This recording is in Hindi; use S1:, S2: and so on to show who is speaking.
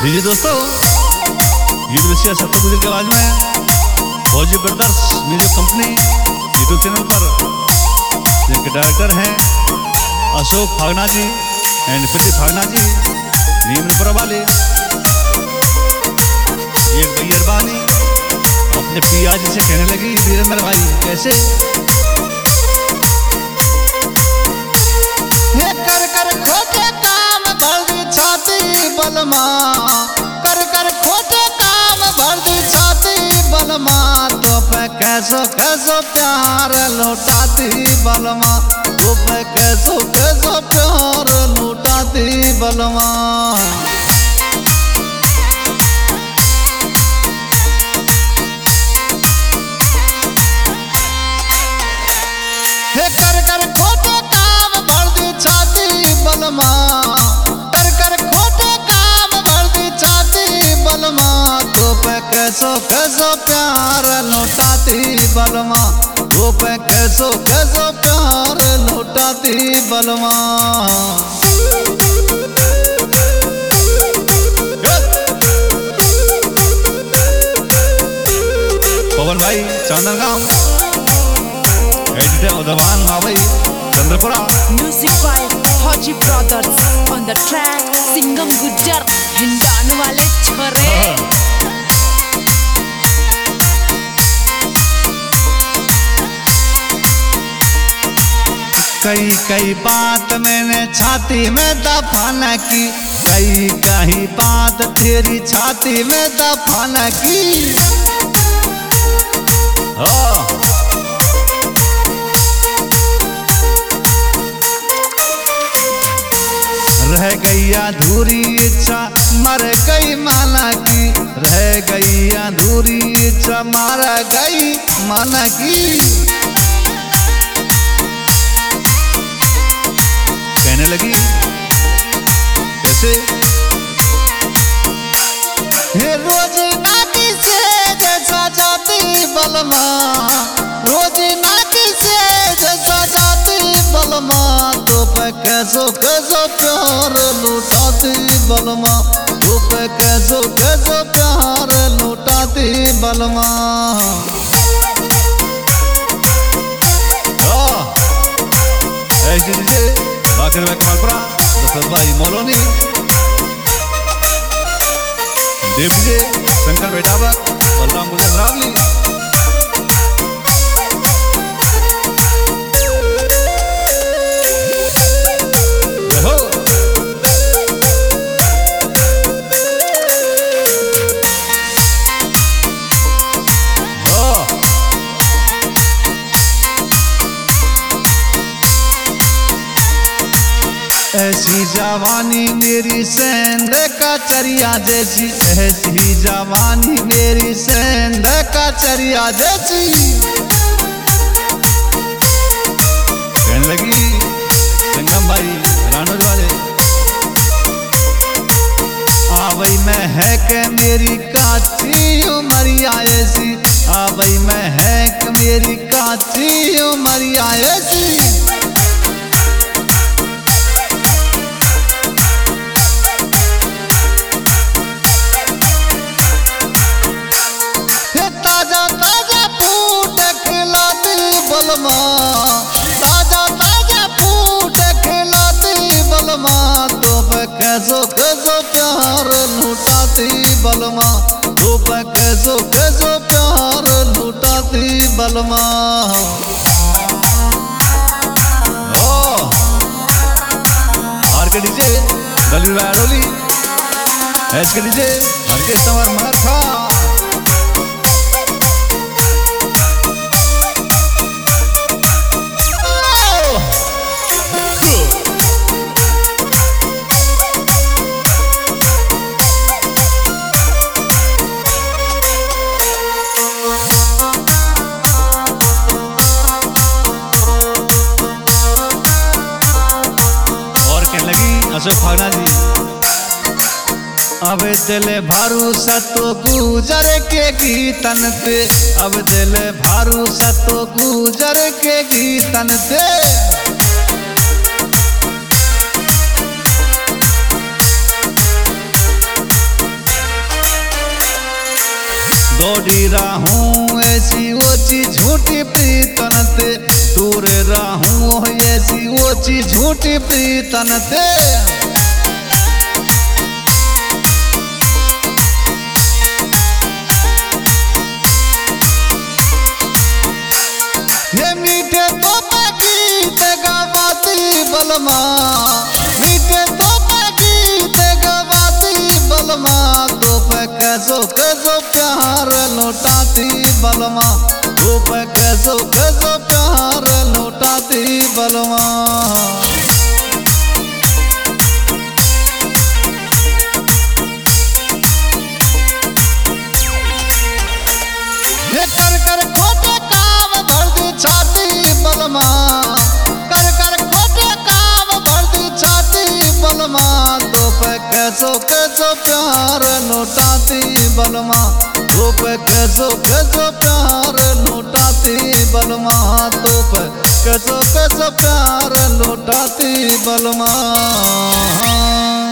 S1: जी दोस्तों, गीत विषय सत्य गुजर की आवाज में Fauji brothers music company YouTube channel पर, जिनके डायरेक्टर हैं अशोक फागना जी एंड प्रदीप फागना जी, नीमपुरा वाले। एक भैयरबानी अपने पिया जी से कहने लगी, वीरेंद्र भाई कैसे
S2: कर कर खोटे काम भर दी छाती बलमा, कर कर खोटे काम भर दी छाती बलमा, तो पे कैसो कैसो प्यार लौटाती बलमा, तो पे कैसो कैसो प्यार लौटाती बलमा। कर कर खोटे काम भर दी छाती बलमा, कर कर खोटे काम भर दी छाती बलमा, तो पे कैसो कैसो प्यार लौटाती बलमा, तो पे कैसो कैसो प्यार लौटाती बलमा।
S1: पवन भाई Chandangaon, उदवान Mavai Chandrapura.
S3: Music by Fauji Brothers on the track Singham Gujjar Hindan वाले छोरे।
S2: कई कई बात मैंने छाती में दफन की, कई कई बात तेरी छाती में दफन की। रह गई अधूरी इच्छा मर गई माना की, रह गई अधूरी इच्छा मर गई माना की।
S1: कहने लगी कैसे
S2: रोजी नाकी से जैसा जाती बलमा, रोजी नाकी से जैसा जाती बलमा, तो पे कैसो कैसो प्यार लुटाती बलमा, तो पे कैसो कैसो प्यार लुटाती बलमा।
S1: बाकी कमालपुरा दशरथ भाई मोलोनी, देव जी शंकर बेटावक बलराम गुजर रावली।
S2: ऐसी जवानी मेरी सेंध का चरिया जैसी, ऐसी जवानी मेरी सेंध का चरिया जैसी।
S1: कहने लगी संगम भाई रानोज वाले,
S2: आवई में है के मेरी काची उमरिया ऐसी, आवई में है के मेरी काची उमरिया ऐसी। ताजा ताजा फूट खिलाती बलमा, ताजा ताजा फूट खिलाती बलमा, तो पे कैसो कैसो प्यार लुटाती बलमा, तो पे कैसो कैसो प्यार लुटाती बलमा।
S1: आर के डीजे दलील अडोली, एच के डीजे हर के सवार मरखा। अशोक फागना जी,
S2: अब दिल भरोसा तो गुजर के गीतन पे, अब दिल भरोसा तो गुजर के गीतन पे। दूरी रहूं ऐसी ओची झूठी प्रीतन ते, दूर रहूं ऐसी ओची झूठी प्रीतन ते। ये मीठे तो गीत गवाती बलमा, मीठे तो गीत गवाती बलमा, दो पे कैसो कैसो प्यार लौटाती बलमा, दो पे कैसो कैसो प्यार लौटाती बलमा। कर कर खोटे काम भर दी छाती बलमा, कर कर खोटे काम भर दी छाती बलमा, दो पे कैसो कैसो प्यार लौटाती बलमा, दो पे कैसो कैसो प्यार लौटाती बलमा, दो पे कैसो कैसो प्यार लौटाती बलमा।